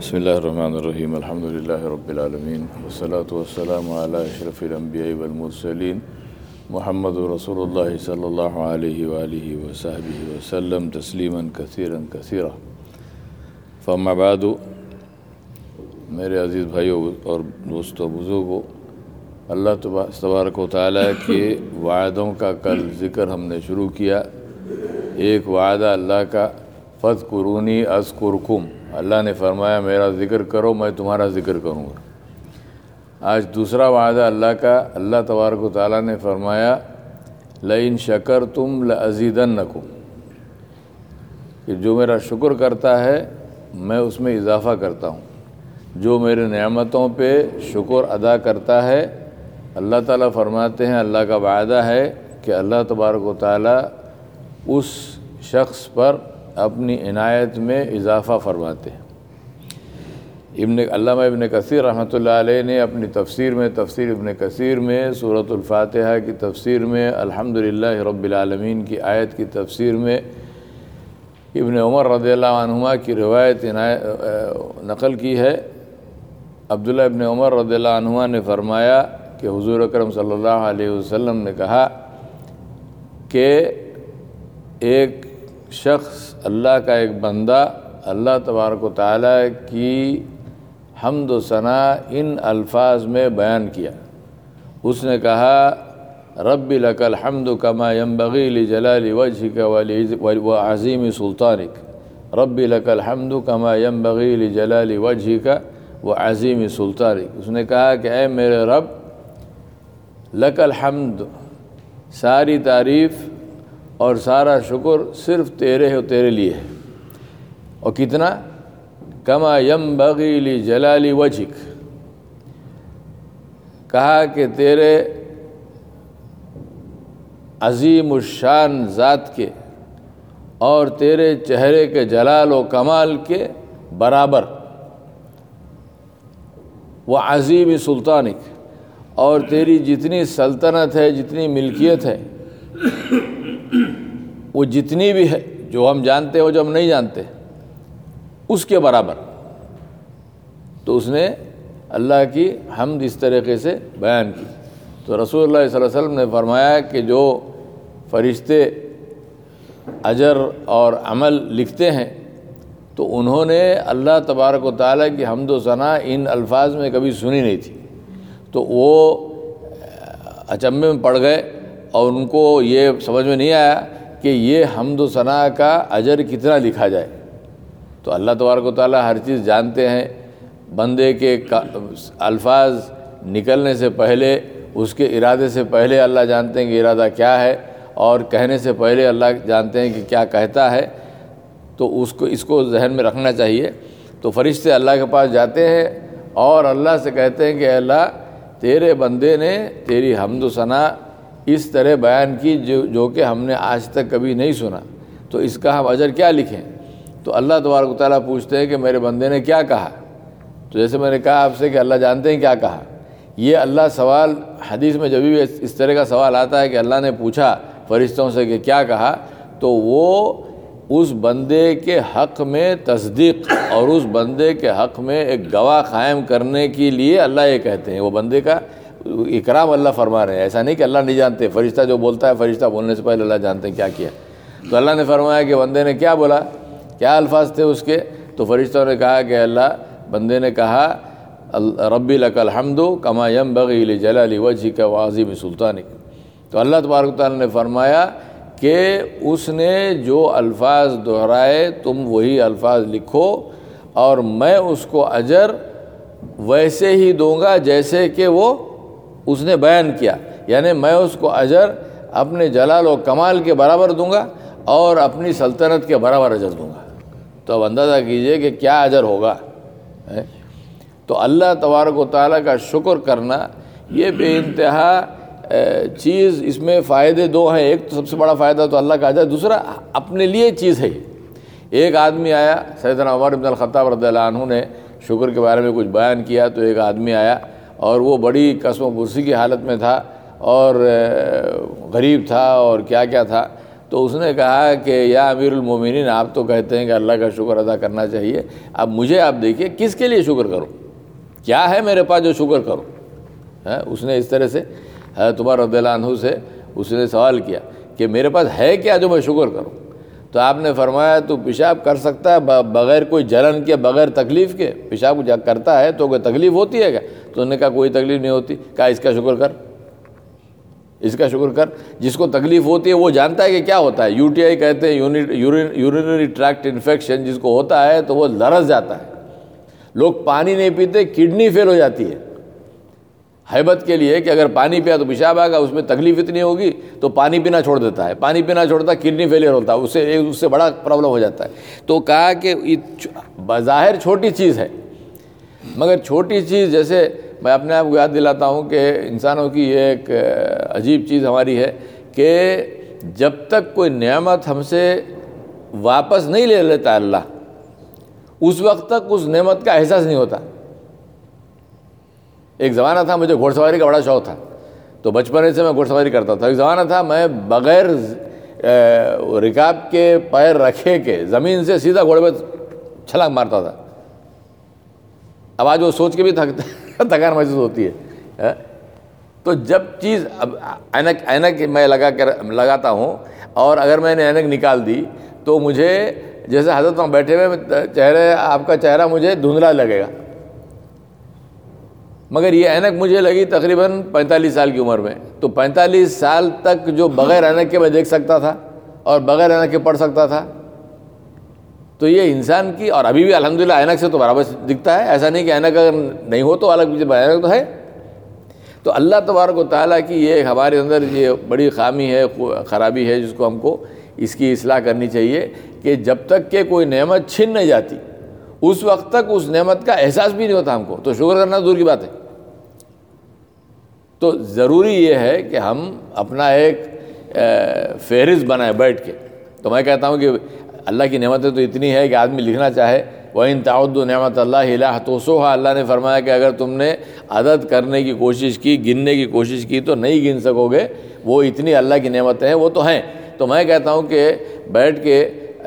بسم اللہ الرحمن الرحیم الحمد للہ رب العالمین والصلاة والسلام علی اشرف الانبیاء والمرسلین محمد رسول اللہ صلی اللہ علیہ وآلہ وصحبہ وسلم تسلیما کثیرا کثیرا فاما بعد، میرے عزیز بھائیوں اور دوستوں بزرگوں، اللہ تبارک و تعالیٰ کے وعدوں کا کل ذکر ہم نے شروع کیا۔ ایک وعدہ اللہ کا فاذکرونی اذکرکم، اللہ نے فرمایا میرا ذکر کرو میں تمہارا ذکر کروں گا۔ آج دوسرا وعدہ اللہ کا، اللہ تبارک و تعالیٰ نے فرمایا لئن شکرتم لأزیدنکم، کہ جو میرا شکر کرتا ہے میں اس میں اضافہ کرتا ہوں۔ جو میرے نعمتوں پہ شکر ادا کرتا ہے، اللہ تعالیٰ فرماتے ہیں اللہ کا وعدہ ہے کہ اللہ تبارک و تعالیٰ اس شخص پر اپنی عنایت میں اضافہ فرماتے ہیں۔ علامہ ابن کثیر رحمۃ اللہ علیہ نے اپنی تفسیر ابن کثیر میں سورۃ الفاتحہ کی تفسیر میں الحمدللہ رب العالمین کی آیت کی تفسیر میں ابن عمر رضی اللہ عنہما کی روایت نقل کی ہے۔ عبداللہ ابن عمر رضی اللہ عنہما نے فرمایا کہ حضور اکرم صلی اللہ علیہ وسلم نے کہا کہ ایک شخص، اللہ کا ایک بندہ اللہ تبارک و تعالیٰ کی حمد و ثنا ان الفاظ میں بیان کیا۔ اس نے کہا رب لک الحمد کما ینبغی لجلال وجہک وعظیم سلطانک، رب لک الحمد کما ینبغی لجلال وجہک وعظیم سلطانک۔ اس نے کہا کہ اے میرے رب، لک الحمد، ساری تعریف اور سارا شکر صرف تیرے لیے ہے، اور کتنا؟ کما ینبغی لجلال وجہک، کہا کہ تیرے عظیم الشان ذات کے اور تیرے چہرے کے جلال و کمال کے برابر، وعظیم سلطانک، اور تیری جتنی سلطنت ہے، جتنی ملکیت ہے، وہ جتنی بھی ہے، جو ہم جانتے ہیں وہ جو ہم نہیں جانتے، اس کے برابر۔ تو اس نے اللہ کی حمد اس طریقے سے بیان کی۔ تو رسول اللہ صلی اللہ علیہ وسلم نے فرمایا کہ جو فرشتے اجر اور عمل لکھتے ہیں تو انہوں نے اللہ تبارک و تعالیٰ کی حمد و ثنا ان الفاظ میں کبھی سنی نہیں تھی، تو وہ اچنبھے میں پڑ گئے اور ان کو یہ سمجھ میں نہیں آیا کہ یہ حمد و ثنا کا اجر کتنا لکھا جائے۔ تو اللہ تبارک و تعالیٰ ہر چیز جانتے ہیں، بندے کے الفاظ نکلنے سے پہلے، اس کے ارادے سے پہلے اللہ جانتے ہیں کہ ارادہ کیا ہے، اور کہنے سے پہلے اللہ جانتے ہیں کہ کیا کہتا ہے۔ تو اس کو ذہن میں رکھنا چاہیے۔ تو فرشتے اللہ کے پاس جاتے ہیں اور اللہ سے کہتے ہیں کہ اے اللہ، تیرے بندے نے تیری حمد و ثنا اس طرح بیان کی جو کہ ہم نے آج تک کبھی نہیں سنا، تو اس کا ہم اجر کیا لکھیں؟ تو اللہ تبارک و تعالیٰ پوچھتے ہیں کہ میرے بندے نے کیا کہا؟ تو جیسے میں نے کہا آپ سے کہ اللہ جانتے ہیں کیا کہا۔ یہ اللہ سوال حدیث میں جب بھی اس طرح کا سوال آتا ہے کہ اللہ نے پوچھا فرشتوں سے کہ کیا کہا، تو وہ اس بندے کے حق میں تصدیق اور اس بندے کے حق میں ایک گواہ قائم کرنے کے لیے اللہ یہ کہتے ہیں۔ وہ بندے کا اکرام اللہ فرما رہے ہیں، ایسا نہیں کہ اللہ نہیں جانتے۔ فرشتہ جو بولتا ہے، فرشتہ بولنے سے پہلے اللہ جانتے ہیں کیا کیا۔ تو اللہ نے فرمایا کہ بندے نے کیا بولا، کیا الفاظ تھے اس کے؟ تو فرشتوں نے کہا کہ اللہ، بندے نے کہا ربی لک الحمد کما ینبغی لجلال وجہک وعظیم سلطانک۔ تو اللہ تبارک و تعالیٰ نے فرمایا کہ اس نے جو الفاظ دہرائے تم وہی الفاظ لکھو، اور میں اس کو اجر ویسے ہی دوں گا جیسے کہ وہ اس نے بیان کیا، یعنی میں اس کو اجر اپنے جلال و کمال کے برابر دوں گا اور اپنی سلطنت کے برابر اجر دوں گا۔ تو اب اندازہ کیجئے کہ کیا اجر ہوگا۔ تو اللہ تبارک و تعالیٰ کا شکر کرنا یہ بے انتہا چیز، اس میں فائدے دو ہیں۔ ایک تو سب سے بڑا فائدہ تو اللہ کا اجر، دوسرا اپنے لیے چیز ہے۔ ایک آدمی آیا، سیدنا عمر بن الخطاب رضی اللہ عنہ نے شکر کے بارے میں کچھ بیان کیا، تو ایک آدمی آیا اور وہ بڑی قسم و پرسی کی حالت میں تھا اور غریب تھا اور کیا کیا تھا۔ تو اس نے کہا کہ یا امیر المومنین، آپ تو کہتے ہیں کہ اللہ کا شکر ادا کرنا چاہیے، اب مجھے آپ دیکھیے کس کے لیے شکر کروں، کیا ہے میرے پاس جو شکر کروں؟ اس نے اس طرح سے حضرت عمر رضی اللہ عنہ سے اس نے سوال کیا کہ میرے پاس ہے کیا جو میں شکر کروں؟ تو آپ نے فرمایا تو پیشاب کر سکتا ہے بغیر کوئی جلن کے، بغیر تکلیف کے؟ پیشاب کرتا ہے تو کوئی تکلیف ہوتی ہے کیا؟ تو انہوں نے کہا کوئی تکلیف نہیں ہوتی۔ کہا اس کا شکر کر، اس کا شکر کر۔ جس کو تکلیف ہوتی ہے وہ جانتا ہے کہ کیا ہوتا ہے، UTI کہتے ہیں، یورینری ٹریکٹ انفیکشن جس کو ہوتا ہے تو وہ لرز جاتا ہے۔ لوگ پانی نہیں پیتے، کڈنی فیل ہو جاتی ہے، ہیبت کے لیے کہ اگر پانی پیا تو پیشاب آئے گا، اس میں تکلیف اتنی ہوگی تو پانی پینا چھوڑ دیتا ہے، پانی پینا چھوڑتا ہے، کڈنی فیلئر ہوتا ہے، اس سے بڑا پرابلم ہو جاتا ہے۔ تو کہا کہ بظاہر چھوٹی چیز ہے، مگر چھوٹی چیز، جیسے میں اپنے آپ کو یاد دلاتا ہوں کہ انسانوں کی یہ ایک عجیب چیز ہماری ہے کہ جب تک کوئی نعمت ہم سے واپس نہیں لے لیتا اللہ، اس وقت تک اس نعمت کا احساس نہیں ہوتا۔ ایک زمانہ تھا مجھے گھوڑ سواری کا بڑا شوق تھا، تو بچپنے سے میں گھوڑ سواری کرتا تھا۔ ایک زمانہ تھا میں بغیر رکاب کے پیر رکھے کے زمین سے سیدھا گھوڑے پہ چھلانگ مارتا تھا۔ اب آج وہ سوچ کے بھی تھکان محسوس ہوتی ہے۔ تو جب چیز، اب اینک میں لگاتا ہوں، اور اگر میں نے اینک نکال دی تو مجھے جیسے حضرت وہاں بیٹھے ہوئے آپ کا چہرہ مجھے دھندلا لگے گا، مگر یہ اینک مجھے لگی تقریباً 45 سال کی عمر میں۔ تو 45 سال تک جو بغیر اینک کے میں دیکھ سکتا تھا اور بغیر اینک کے پڑھ سکتا تھا، تو یہ انسان کی، اور ابھی بھی الحمدللہ اینک سے تو برابر دکھتا ہے، ایسا نہیں کہ اینک اگر نہیں ہو تو الگ، اینک تو ہے۔ تو اللہ تبارک و تعالیٰ کی یہ ہمارے اندر یہ بڑی خامی ہے، خرابی ہے، جس کو ہم کو اس کی اصلاح کرنی چاہیے کہ جب تک کہ کوئی نعمت چھن نہیں جاتی اس وقت تک اس نعمت کا احساس بھی نہیں ہوتا ہم کو، تو شکر کرنا دور کی بات ہے۔ تو ضروری یہ ہے کہ ہم اپنا ایک فہرست بنائیں بیٹھ کے۔ تو میں کہتا ہوں کہ اللہ کی نعمتیں تو اتنی ہے کہ آدمی لکھنا چاہے، وَإِن تَعُدُّوا نِعْمَتَ اللَّهِ لَا تُحْصُوهَا، اللہ نے فرمایا کہ اگر تم نے عدد کرنے کی کوشش کی، گننے کی کوشش کی تو نہیں گن سکو گے، وہ اتنی اللہ کی نعمتیں ہیں، وہ تو ہیں۔ تو میں کہتا ہوں کہ بیٹھ کے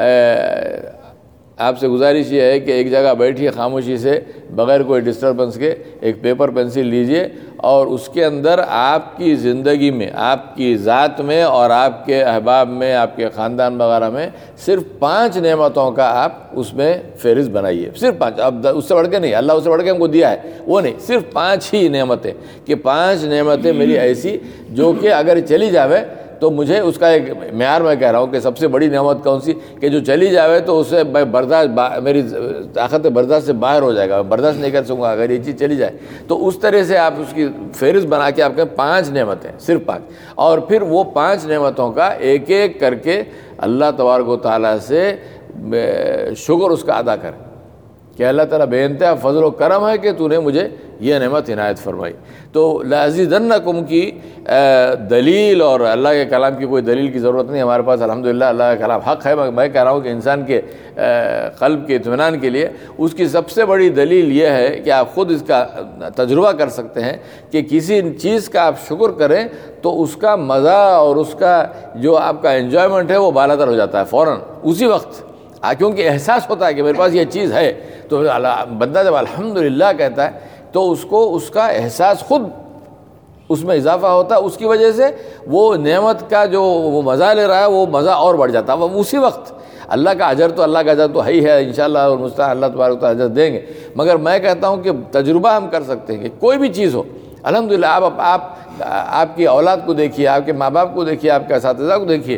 آپ سے گزارش یہ ہے کہ ایک جگہ بیٹھیے خاموشی سے، بغیر کوئی ڈسٹربنس کے، ایک پیپر پنسل لیجئے اور اس کے اندر آپ کی زندگی میں، آپ کی ذات میں اور آپ کے احباب میں، آپ کے خاندان وغیرہ میں صرف 5 نعمتوں کا آپ اس میں فہرست بنائیے، صرف 5۔ اب اس سے بڑھ کے نہیں، اللہ اس سے بڑھ کے ہم کو دیا ہے وہ نہیں، صرف 5 ہی نعمتیں، کہ 5 نعمتیں میری ایسی جو کہ اگر چلی جاوے تو مجھے اس کا ایک معیار میں کہہ رہا ہوں کہ سب سے بڑی نعمت کون سی، کہ جو چلی جاوے تو اس سے میں میری طاقت برداشت سے باہر ہو جائے گا، برداشت نہیں کر سکوں گا اگر یہ چیز چلی جائے۔ تو اس طرح سے آپ اس کی فہرست بنا کے آپ کے 5 نعمتیں، صرف 5، اور پھر وہ 5 نعمتوں کا ایک ایک کر کے اللہ تبارک و تعالیٰ سے شکر اس کا ادا کریں کہ اللہ تعالیٰ بے انتہا فضل و کرم ہے کہ تو نے مجھے یہ نعمت عنایت فرمائی۔ تو لَأَزِيدَنَّكُمْ کی دلیل اور اللہ کے کلام کی کوئی دلیل کی ضرورت نہیں ہمارے پاس، الحمدللہ اللہ کا کلام حق ہے۔ میں کہہ رہا ہوں کہ انسان کے قلب کے اطمینان کے لیے اس کی سب سے بڑی دلیل یہ ہے کہ آپ خود اس کا تجربہ کر سکتے ہیں کہ کسی چیز کا آپ شکر کریں تو اس کا مزہ اور اس کا جو آپ کا انجوائمنٹ ہے وہ بالاتر ہو جاتا ہے فوراً اسی وقت، کیونکہ احساس ہوتا ہے کہ میرے پاس یہ چیز ہے۔ تو بندہ جب الحمدللہ کہتا ہے تو اس کو اس کا احساس خود اس میں اضافہ ہوتا ہے، اس کی وجہ سے وہ نعمت کا جو وہ مزہ لے رہا ہے وہ مزہ اور بڑھ جاتا ہے وہ اسی وقت۔ اللہ کا اجر تو ہے ہی ہے انشاءاللہ، اور مستعان اللہ تبارک و تعالیٰ اجر دیں گے، مگر میں کہتا ہوں کہ تجربہ ہم کر سکتے ہیں کہ کوئی بھی چیز ہو، الحمدللہ آپ کی اولاد کو دیکھیے، آپ کے ماں باپ کو دیکھیے، آپ کے اساتذہ کو دیکھیے،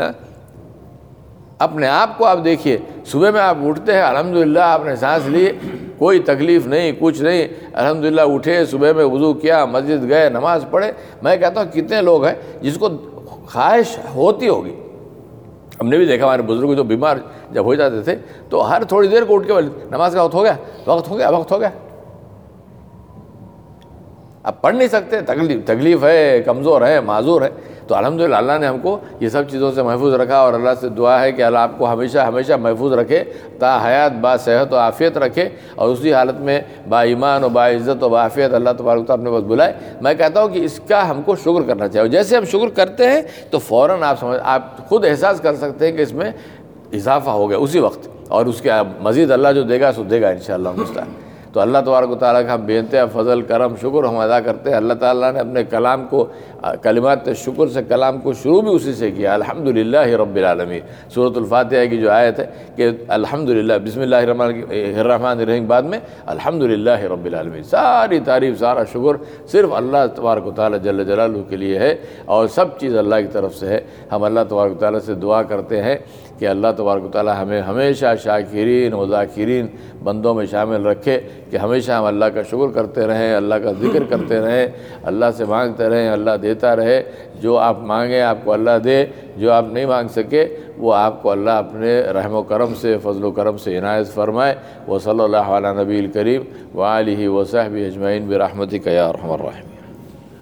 اپنے آپ کو آپ دیکھیے، صبح میں آپ اٹھتے ہیں الحمدللہ آپ نے سانس لی، کوئی تکلیف نہیں، کچھ نہیں، الحمدللہ اٹھے، صبح میں وضو کیا، مسجد گئے، نماز پڑھے۔ میں کہتا ہوں کتنے لوگ ہیں جس کو خواہش ہوتی ہوگی، ہم نے بھی دیکھا ہمارے بزرگ جو بیمار جب ہو جاتے تھے تو ہر تھوڑی دیر کو اٹھ کے نماز کا وقت ہو گیا، اب پڑھ نہیں سکتے، تکلیف ہے، کمزور ہے، معذور ہے، تو الحمدللہ اللہ نے ہم کو یہ سب چیزوں سے محفوظ رکھا، اور اللہ سے دعا ہے کہ اللہ آپ کو ہمیشہ ہمیشہ محفوظ رکھے، تا حیات با صحت و عافیت رکھے، اور اسی حالت میں با ایمان و با عزت و با عافیت اللہ تبارک و تعالیٰ اپنے پاس بلائے۔ میں کہتا ہوں کہ اس کا ہم کو شکر کرنا چاہیے، اور جیسے ہم شکر کرتے ہیں تو فوراً آپ خود احساس کر سکتے ہیں کہ اس میں اضافہ ہو گیا اسی وقت، اور اس کے مزید اللہ جو دے گا سو دے گا انشاءاللہ مستعان۔ تو اللہ تبارک و تعالیٰ کا ہم بے انتہا فضل کرم شکر ہم ادا کرتے ہیں۔ اللہ تعالیٰ نے اپنے کلام کو، کلمات شکر سے کلام کو شروع بھی اسی سے کیا، الحمدللہ رب العالمین۔ سورۃ الفاتحہ کی جو آیت ہے کہ الحمدللہ بسم اللہ الرحمن الرحیم بعد میں الحمدللہ رب العالمین، ساری تعریف سارا شکر صرف اللہ تبارک و تعالیٰ جل جلالہ کے لیے ہے، اور سب چیز اللہ کی طرف سے ہے۔ ہم اللہ تبارک و تعالیٰ سے دعا کرتے ہیں کہ اللہ تبارک و تعالیٰ ہمیں ہمیشہ شاکرین و ذاکرین بندوں میں شامل رکھے، کہ ہمیشہ ہم اللہ کا شکر کرتے رہیں، اللہ کا ذکر کرتے رہیں، اللہ سے مانگتے رہیں، اللہ دیتا رہے۔ جو آپ مانگیں آپ کو اللہ دے، جو آپ نہیں مانگ سکے وہ آپ کو اللہ اپنے رحم و کرم سے، فضل و کرم سے عنایت فرمائے۔ وصلی اللہ علی نبی الکریم وآلہ وصحبہ اجمعین برحمتک یا ارحم الراحمین۔